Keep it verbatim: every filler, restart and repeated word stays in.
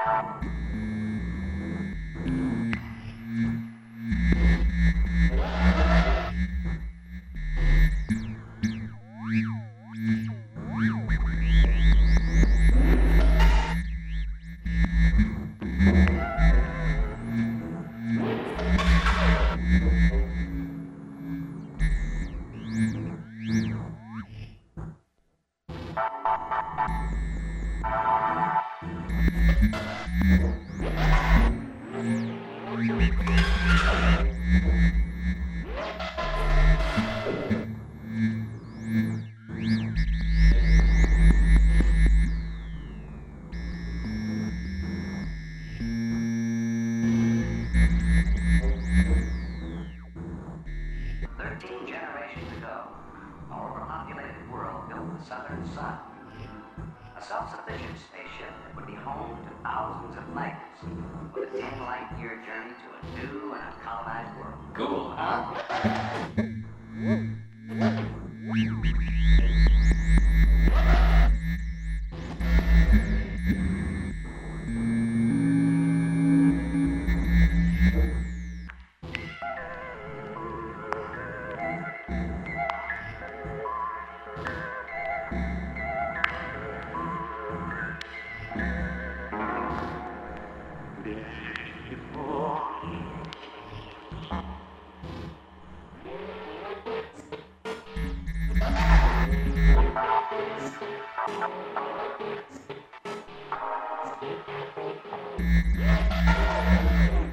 Thirteen generations ago, our overpopulated world built the Southern Sun, a self-sufficient spaceship that would be home to thousands of planets, with a ten light-year journey to a new and uncolonized world. Cool, huh? Yeah.